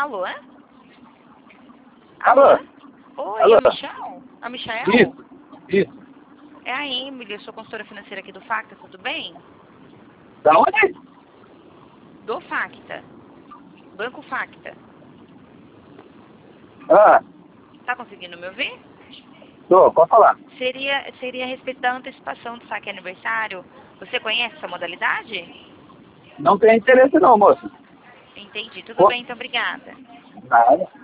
Alô? Alô? Oi, Alô? é o Michel? É o Michael? Isso. É a Emily, eu sou consultora financeira aqui do Facta, tudo bem? Da onde? Do Facta. Banco Facta. Ah, Tá conseguindo me ouvir? pode falar. Seria a respeito da antecipação do saque aniversário. Você conhece essa modalidade? Não tem interesse não, moço. Entendi. Tudo Pô. bem, então obrigada. Nada.